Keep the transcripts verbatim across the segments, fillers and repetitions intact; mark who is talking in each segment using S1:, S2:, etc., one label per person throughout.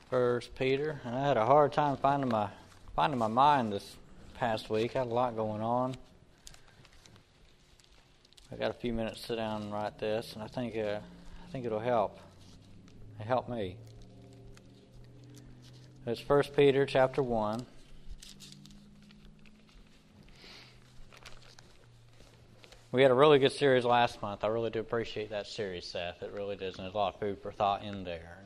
S1: First Peter. I had a hard time finding my finding my mind this past week. I had a lot going on. I got a few minutes to sit down and write this, and I think uh, I think it'll help. It helped me. It's First Peter chapter one. We had a really good series last month. I really do appreciate that series, Seth. It really does, and there's a lot of food for thought in there.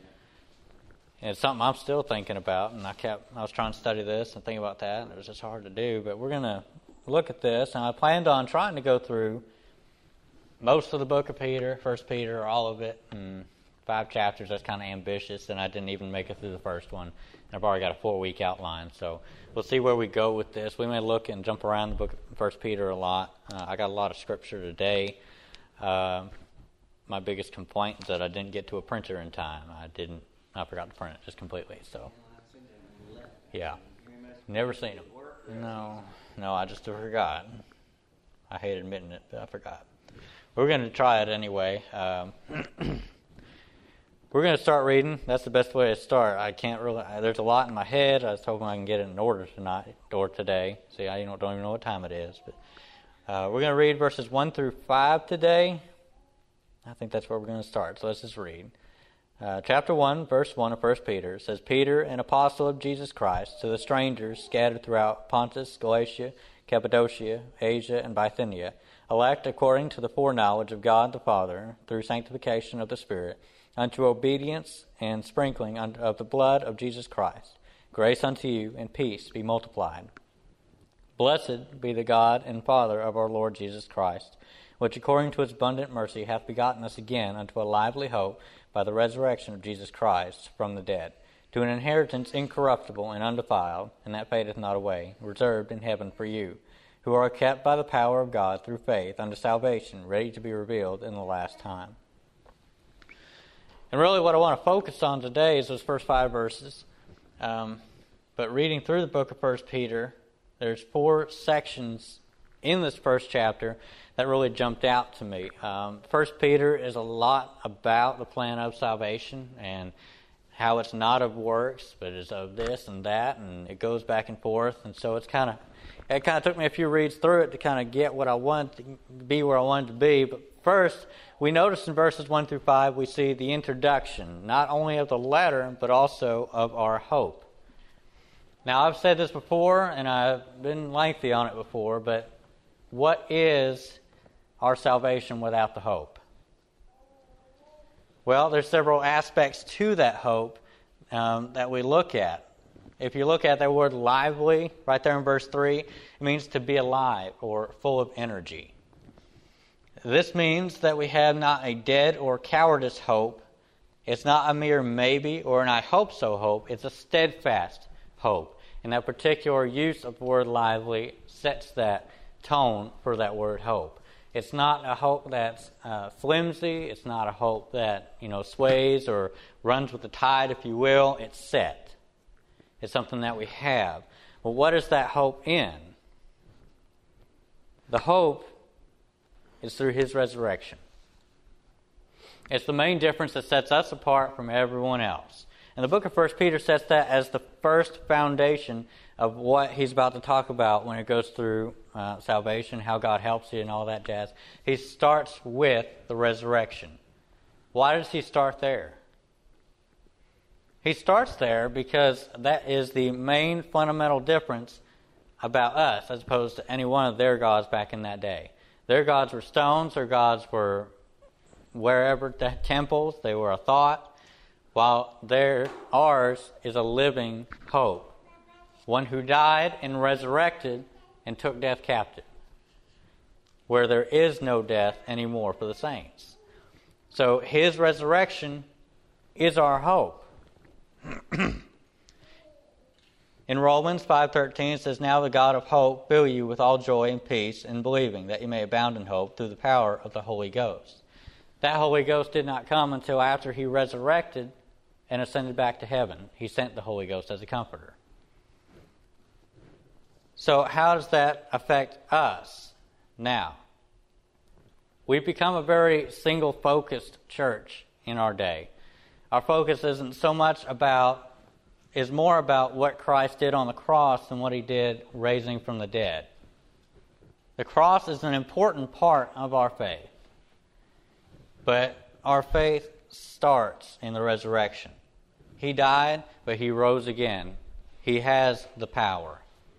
S1: And it's something I'm still thinking about, and I kept I was trying to study this and think about that, and it was just hard to do. But we're going to look at this, and I planned on trying to go through most of the book of Peter, First Peter, all of it, and five chapters. That's kind of ambitious, and I didn't even make it through the first one. And I've already got a four-week outline, so we'll see where we go with this. We may look and jump around the book of First Peter a lot. Uh, I got a lot of scripture today. Uh, my biggest complaint is that I didn't get to a printer in time. I didn't. I forgot to print it just completely. So, yeah, never seen them. No, no, I just forgot. I hate admitting it, but I forgot. We're going to try it anyway. Um, we're going to start reading. That's the best way to start. I can't really. There's a lot in my head. I was hoping I can get it in order tonight or today. See, I don't even know what time it is. But uh, we're going to read verses one through five today. I think that's where we're going to start. So let's just read. Uh, chapter one, verse one of First Peter says, Peter, an apostle of Jesus Christ, to the strangers scattered throughout Pontus, Galatia, Cappadocia, Asia, and Bithynia, elect according to the foreknowledge of God the Father, through sanctification of the Spirit, unto obedience and sprinkling of the blood of Jesus Christ. Grace unto you, and peace be multiplied. Blessed be the God and Father of our Lord Jesus Christ, which according to his abundant mercy hath begotten us again unto a lively hope by the resurrection of Jesus Christ from the dead, to an inheritance incorruptible and undefiled, and that fadeth not away, reserved in heaven for you, who are kept by the power of God through faith unto salvation, ready to be revealed in the last time. And really what I want to focus on today is those first five verses. Um, but reading through the book of First Peter, there's four sections in this first chapter that really jumped out to me. Um, First Peter is a lot about the plan of salvation and how it's not of works, but is of this and that, and it goes back and forth. And so it's kind of it kind of took me a few reads through it to kind of get what I wanted to be where I wanted to be. But first, we notice in verses one through five, we see the introduction, not only of the letter, but also of our hope. Now, I've said this before, and I've been lengthy on it before, but what is our salvation without the hope? Well, there's several aspects to that hope um, that we look at. If you look at that word lively, right there in verse three, it means to be alive or full of energy. This means that we have not a dead or cowardice hope. It's not a mere maybe or an I hope so hope. It's a steadfast hope. And that particular use of the word lively sets that tone for that word hope. It's not a hope that's uh, flimsy. It's not a hope that, you know, sways or runs with the tide, if you will. It's set. It's something that we have. Well, what is that hope in? The hope is through his resurrection. It's the main difference that sets us apart from everyone else. And the book of First Peter sets that as the first foundation of what he's about to talk about when it goes through uh, salvation, how God helps you and all that jazz. He starts with the resurrection. Why does he start there? He starts there because that is the main fundamental difference about us as opposed to any one of their gods back in that day. Their gods were stones, their gods were wherever, temples, they were a thought, while their ours is a living hope. One who died and resurrected and took death captive, where there is no death anymore for the saints. So his resurrection is our hope. In Romans five thirteen it says, Now the God of hope fill you with all joy and peace in believing, that you may abound in hope through the power of the Holy Ghost. That Holy Ghost did not come until after he resurrected and ascended back to heaven. He sent the Holy Ghost as a comforter. So how does that affect us now? We've become a very single-focused church in our day. Our focus isn't so much about, is more about what Christ did on the cross than what he did raising from the dead. The cross is an important part of our faith. But our faith starts in the resurrection. He died, but he rose again. He has the power.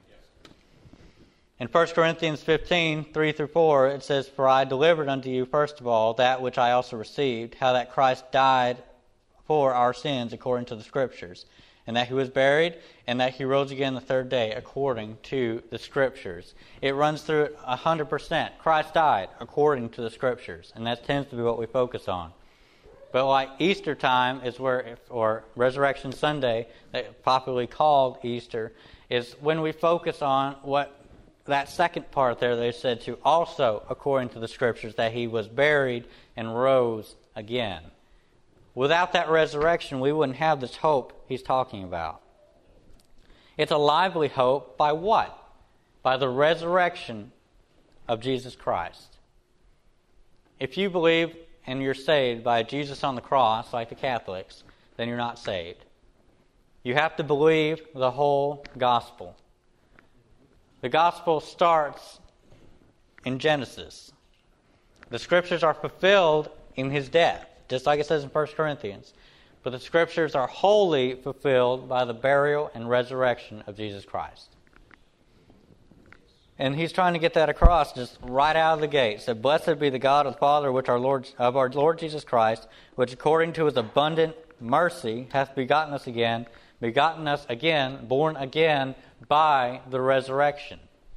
S1: In First Corinthians fifteen, three through four, it says, "For I delivered unto you first of all that which I also received, how that Christ died for our sins according to the Scriptures, and that he was buried, and that he rose again the third day according to the Scriptures." It runs through it one hundred percent. Christ died according to the Scriptures, and that tends to be what we focus on. But like Easter time is where, or Resurrection Sunday, popularly called Easter, is when we focus on what that second part there they said to also according to the Scriptures, that he was buried and rose again. Without that resurrection, we wouldn't have this hope he's talking about. It's a lively hope by what? By the resurrection of Jesus Christ. If you believe and you're saved by Jesus on the cross, like the Catholics, then you're not saved. You have to believe the whole gospel. The gospel starts in Genesis. The Scriptures are fulfilled in his death, just like it says in First Corinthians. But the Scriptures are wholly fulfilled by the burial and resurrection of Jesus Christ. And he's trying to get that across just right out of the gate. He said, "Blessed be the God of the Father which our Lord, of our Lord Jesus Christ, which according to his abundant mercy hath begotten us again, begotten us again, born again by the resurrection."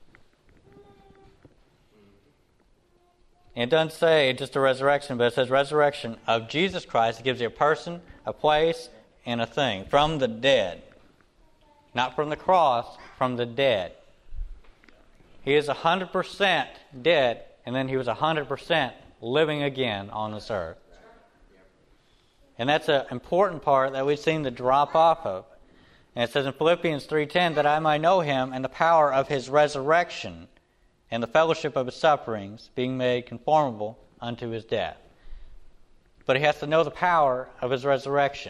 S1: And it doesn't say just a resurrection, but it says resurrection of Jesus Christ. It gives you a person, a place, and a thing. From the dead. Not from the cross, from the dead. He is one hundred percent dead, and then he was one hundred percent living again on this earth. And that's an important part that we seem to drop off of. And it says in Philippians three ten, "That I might know him and the power of his resurrection and the fellowship of his sufferings, being made conformable unto his death." But he has to know the power of his resurrection.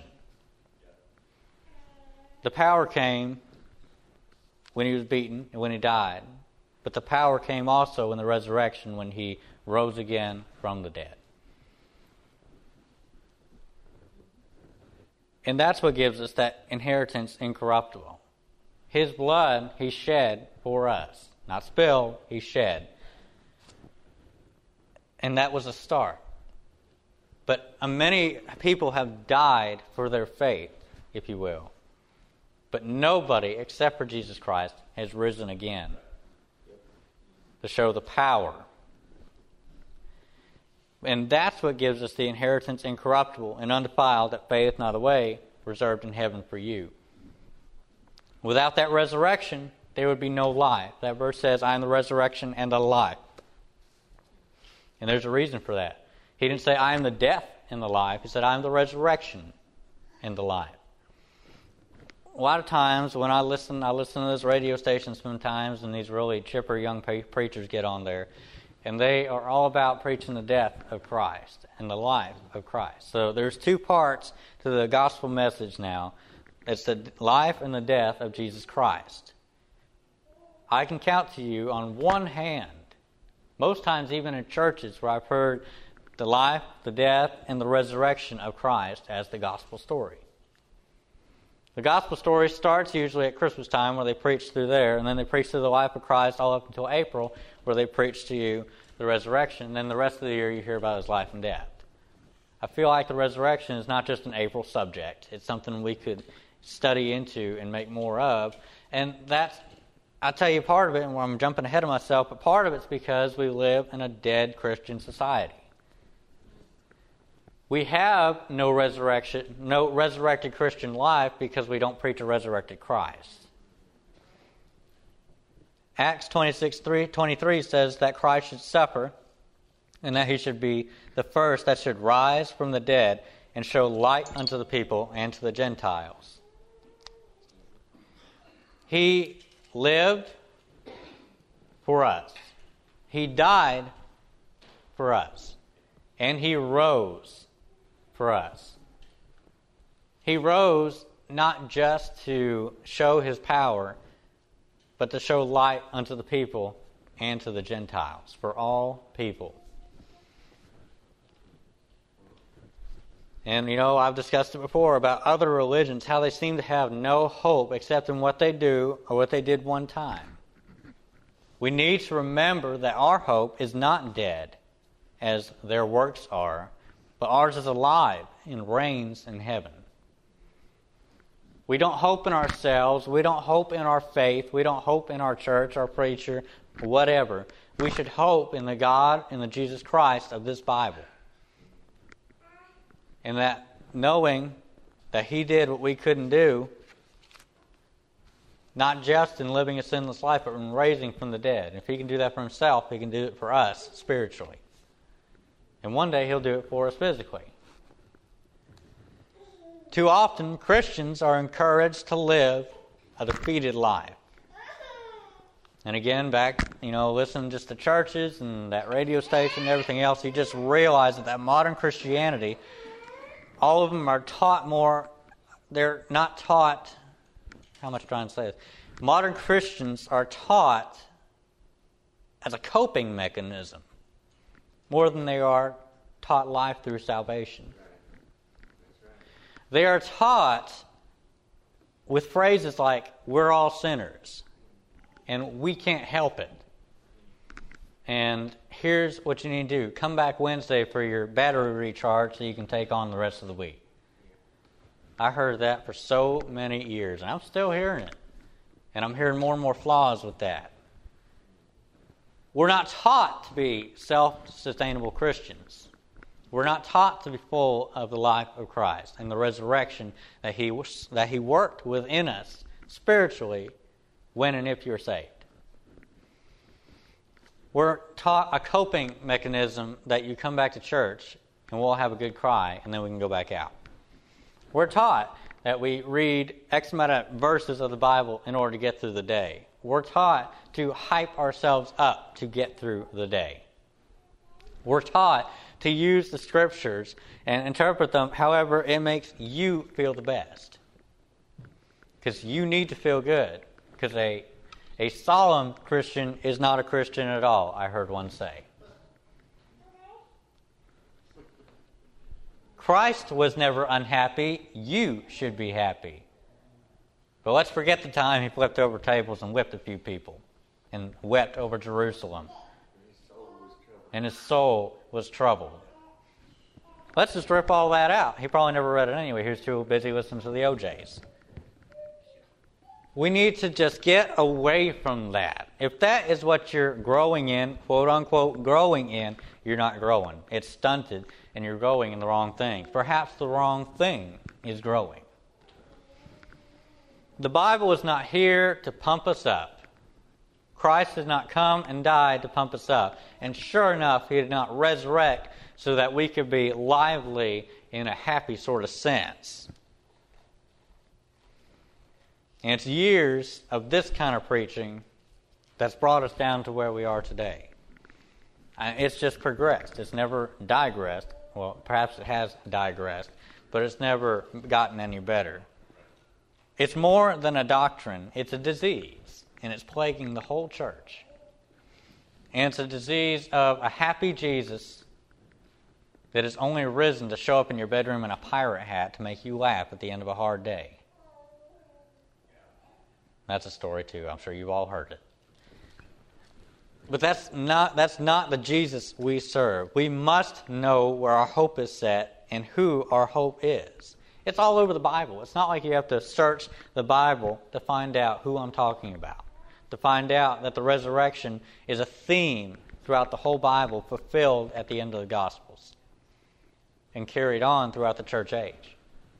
S1: The power came when he was beaten and when he died. But the power came also in the resurrection when he rose again from the dead. And that's what gives us that inheritance incorruptible. His blood he shed for us. Not spilled, he shed. And that was a start. But many people have died for their faith, if you will. But nobody, except for Jesus Christ, has risen again to show the power. And that's what gives us the inheritance incorruptible and undefiled, that fadeth not away, reserved in heaven for you. Without that resurrection, there would be no life. That verse says, "I am the resurrection and the life." And there's a reason for that. He didn't say, "I am the death and the life." He said, "I am the resurrection and the life." A lot of times when I listen, I listen to this radio station sometimes, and these really chipper young pre- preachers get on there, and they are all about preaching the death of Christ and the life of Christ. So there's two parts to the gospel message now. It's the life and the death of Jesus Christ. I can count to you on one hand, most times even in churches where I've heard the life, the death, and the resurrection of Christ as the gospel story. The gospel story starts usually at Christmas time, where they preach through there, and then they preach through the life of Christ all up until April, where they preach to you the resurrection. And then the rest of the year you hear about his life and death. I feel like the resurrection is not just an April subject. It's something we could study into and make more of. And that's, I'll tell you part of it, and where I'm jumping ahead of myself, but part of it's because we live in a dead Christian society. We have no resurrection, no resurrected Christian life because we don't preach a resurrected Christ. Acts twenty-six twenty-three says that Christ should suffer and that he should be the first that should rise from the dead and show light unto the people and to the Gentiles. He lived for us. He died for us. And he rose for us. He rose not just to show his power, but to show light unto the people and to the Gentiles, for all people. And, you know, I've discussed it before about other religions, how they seem to have no hope except in what they do or what they did one time. We need to remember that our hope is not dead, as their works are, but ours is alive and reigns in heaven. We don't hope in ourselves. We don't hope in our faith. We don't hope in our church, our preacher, whatever. We should hope in the God and the Jesus Christ of this Bible. And that knowing that He did what we couldn't do, not just in living a sinless life, but in raising from the dead. If He can do that for Himself, He can do it for us spiritually. And one day He'll do it for us physically. Too often, Christians are encouraged to live a defeated life. And again, back, you know, listen just to churches and that radio station and everything else, you just realize that that modern Christianity, all of them are taught more, they're not taught, how much am I trying to say this? Modern Christians are taught as a coping mechanism more than they are taught life through salvation. They are taught with phrases like, we're all sinners, and we can't help it. And here's what you need to do. Come back Wednesday for your battery recharge so you can take on the rest of the week. I heard that for so many years, and I'm still hearing it. And I'm hearing more and more flaws with that. We're not taught to be self-sustainable Christians. We're not taught to be full of the life of Christ and the resurrection that He that He worked within us spiritually when and if you're saved. We're taught a coping mechanism that you come back to church and we'll have a good cry and then we can go back out. We're taught that we read X amount of verses of the Bible in order to get through the day. We're taught to hype ourselves up to get through the day. We're taught to use the Scriptures and interpret them however it makes you feel the best. Because you need to feel good. Because a, a solemn Christian is not a Christian at all, I heard one say. Christ was never unhappy. You should be happy. But let's forget the time He flipped over tables and whipped a few people and wept over Jerusalem. And His soul was troubled. Let's just rip all that out. He probably never read it anyway. He was too busy listening to the O Js. We need to just get away from that. If that is what you're growing in, quote unquote, growing in, you're not growing. It's stunted and you're growing in the wrong thing. Perhaps the wrong thing is growing. The Bible is not here to pump us up. Christ did not come and die to pump us up. And sure enough, He did not resurrect so that we could be lively in a happy sort of sense. And it's years of this kind of preaching that's brought us down to where we are today. It's just progressed. It's never digressed. Well, perhaps it has digressed, but it's never gotten any better. It's more than a doctrine. It's a disease, and it's plaguing the whole church. And it's a disease of a happy Jesus that has only risen to show up in your bedroom in a pirate hat to make you laugh at the end of a hard day. That's a story too. I'm sure you've all heard it. But that's not that's not the Jesus we serve. We must know where our hope is set and who our hope is. It's all over the Bible. It's not like you have to search the Bible to find out who I'm talking about. To find out that the resurrection is a theme throughout the whole Bible, fulfilled at the end of the Gospels and carried on throughout the church age.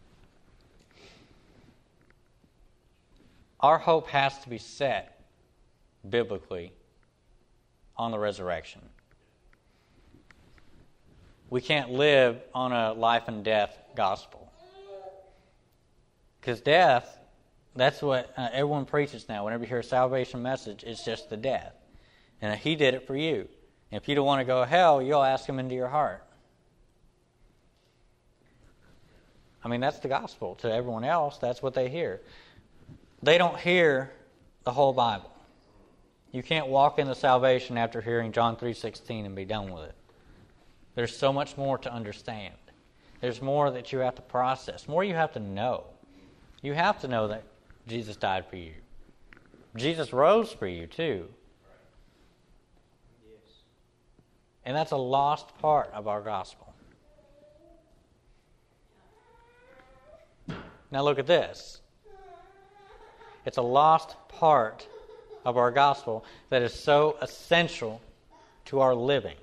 S1: Our hope has to be set biblically on the resurrection. We can't live on a life and death gospel. Because death, that's what uh, everyone preaches now. Whenever you hear a salvation message, it's just the death. And He did it for you. And if you don't want to go to hell, you'll ask Him into your heart. I mean, that's the gospel. To everyone else, that's what they hear. They don't hear the whole Bible. You can't walk into salvation after hearing John three sixteen and be done with it. There's so much more to understand. There's more that you have to process, more you have to know. You have to know that Jesus died for you. Jesus rose for you too. And that's a lost part of our gospel. Now look at this. It's a lost part of our gospel that is so essential to our living.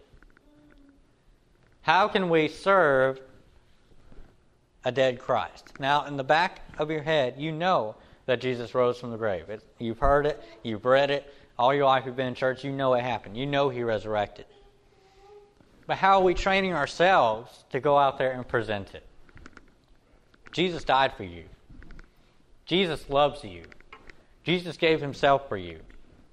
S1: How can we serve a dead Christ? Now, in the back of your head, you know that Jesus rose from the grave. It, you've heard it, you've read it, all your life you've been in church, you know it happened. You know He resurrected. But how are we training ourselves to go out there and present it? Jesus died for you. Jesus loves you. Jesus gave Himself for you.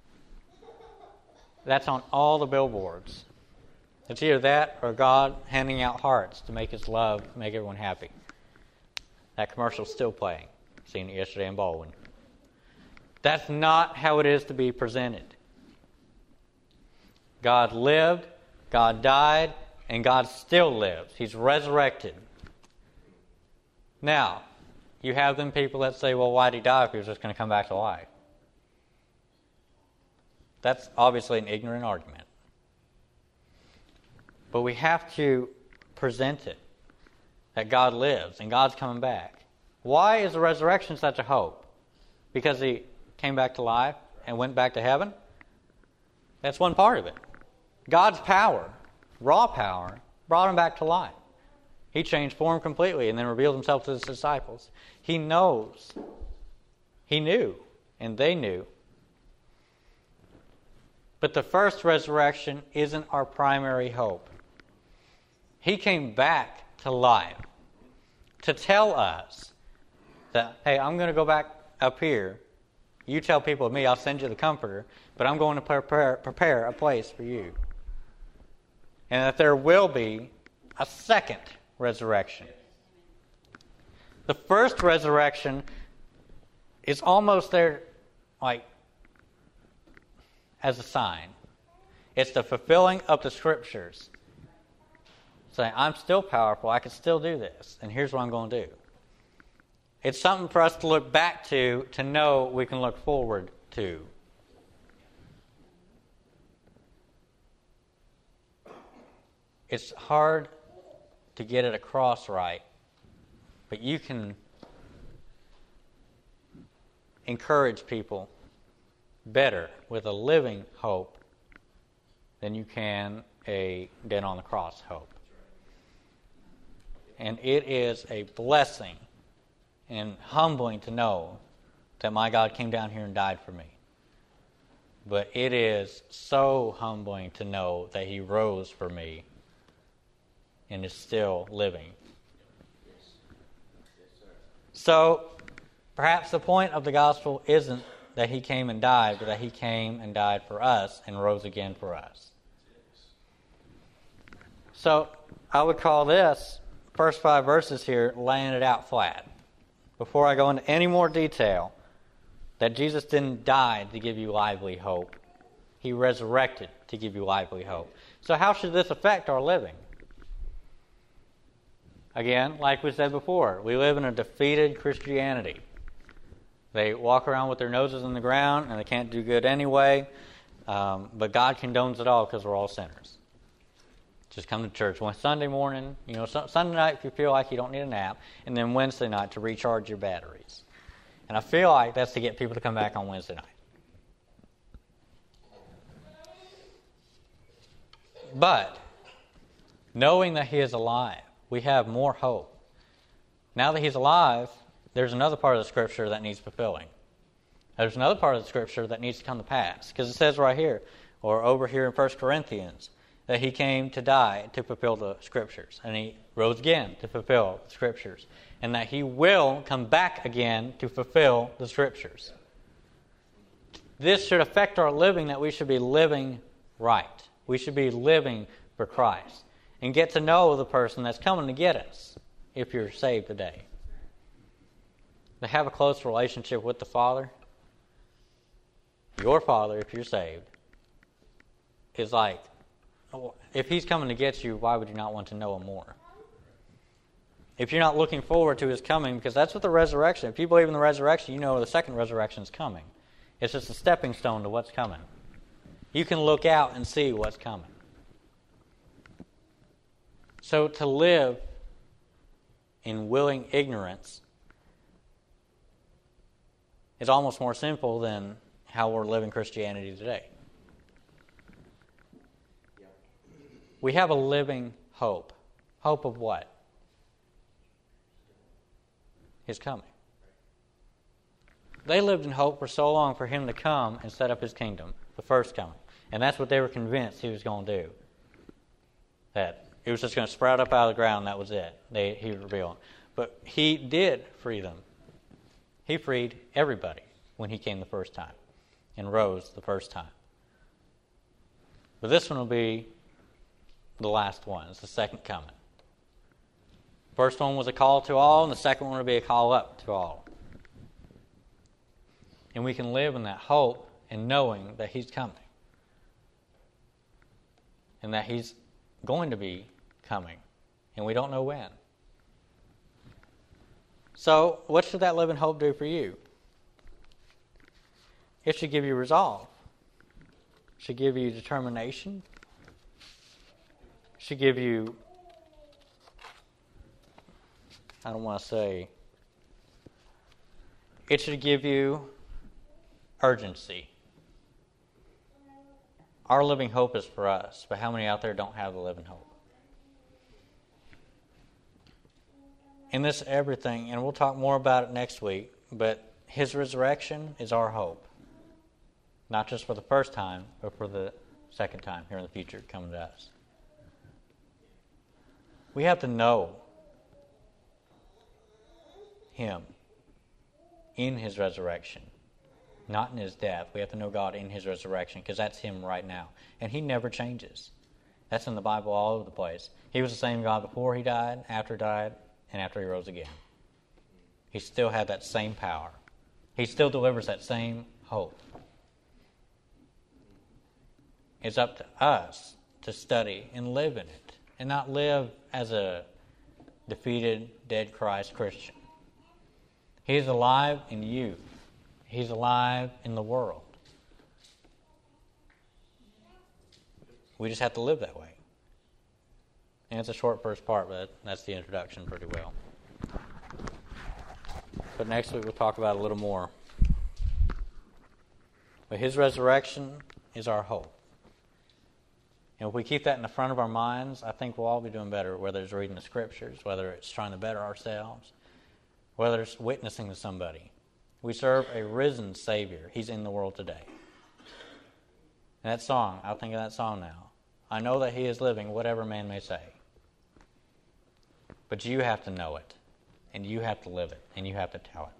S1: That's on all the billboards. It's either that or God handing out hearts to make His love, make everyone happy. That commercial's still playing. Seen it yesterday in Baldwin. That's not how it is to be presented. God lived, God died, and God still lives. He's resurrected. Now, you have them people that say, well, why did He die if He was just going to come back to life? That's obviously an ignorant argument. But we have to present it, that God lives and God's coming back. Why is the resurrection such a hope? Because He came back to life and went back to heaven? That's one part of it. God's power, raw power, brought Him back to life. He changed form completely and then revealed Himself to His disciples. He knows. He knew, and they knew. But the first resurrection isn't our primary hope. He came back to life to tell us that, hey, I'm going to go back up here. You tell people of me, I'll send you the Comforter, but I'm going to prepare, prepare a place for you. And that there will be a second resurrection. The first resurrection is almost there, like, as a sign. It's the fulfilling of the Scriptures. Saying, I'm still powerful, I can still do this, and here's what I'm going to do. It's something for us to look back to, to know we can look forward to. It's hard to get it across right, but you can encourage people better with a living hope than you can a dead on the cross hope. And it is a blessing and humbling to know that my God came down here and died for me. But it is so humbling to know that He rose for me and is still living. So, perhaps the point of the gospel isn't that He came and died, but that He came and died for us and rose again for us. So, I would call this first five verses here laying it out flat. Before I go into any more detail, that Jesus didn't die to give you lively hope. He resurrected to give you lively hope. So how should this affect our living? Again, like we said before, we live in a defeated Christianity. They walk around with their noses in the ground and they can't do good anyway. Um, but God condones it all because we're all sinners. Just come to church one Sunday morning, you know, Sunday night if you feel like you don't need a nap, and then Wednesday night to recharge your batteries. And I feel like that's to get people to come back on Wednesday night. But knowing that He is alive, we have more hope. Now that He's alive, there's another part of the Scripture that needs fulfilling. There's another part of the Scripture that needs to come to pass. Because it says right here, or over here in First Corinthians, that He came to die to fulfill the Scriptures. And He rose again to fulfill the Scriptures. And that He will come back again to fulfill the Scriptures. This should affect our living, that we should be living right. We should be living for Christ. And get to know the person that's coming to get us, if you're saved today. to have a close relationship with the Father, your Father, if you're saved, is like, if He's coming to get you, why would you not want to know Him more? If you're not looking forward to His coming, because that's what the resurrection, if you believe in the resurrection, you know the second resurrection is coming. It's just a stepping stone to what's coming. You can look out and see what's coming. So to live in willing ignorance is almost more simple than how we're living Christianity today. We have a living hope. Hope of what? His coming. They lived in hope for so long for Him to come and set up His kingdom, the first coming. And that's what they were convinced He was going to do. That He was just going to sprout up out of the ground, that was it. They, he revealed. But He did free them. He freed everybody when He came the first time and rose the first time. But this one will be the last one. It's the second coming. First one was a call to all, and the second one will be a call up to all. And we can live in that hope and knowing that He's coming. And that He's going to be coming. And we don't know when. So, what should that living hope do for you? It should give you resolve. It should give you determination. It should give you, I don't want to say, it should give you urgency. Our living hope is for us, but how many out there don't have the living hope? In this everything, and we'll talk more about it next week, but His resurrection is our hope. Not just for the first time, but for the second time here in the future coming to us. We have to know Him in His resurrection, not in His death. We have to know God in His resurrection, because that's Him right now. And He never changes. That's in the Bible all over the place. He was the same God before He died, after He died, and after He rose again. He still had that same power. He still delivers that same hope. It's up to us to study and live in it, and not live as a defeated, dead Christ Christian. He's alive in you. He's alive in the world. We just have to live that way. And it's a short first part, but that's the introduction pretty well. But next week we'll talk about it a little more. But His resurrection is our hope. And if we keep that in the front of our minds, I think we'll all be doing better, whether it's reading the Scriptures, whether it's trying to better ourselves, whether it's witnessing to somebody. We serve a risen Savior. He's in the world today. And that song, I'll think of that song now. I know that He is living, whatever man may say. But you have to know it, and you have to live it, and you have to tell it.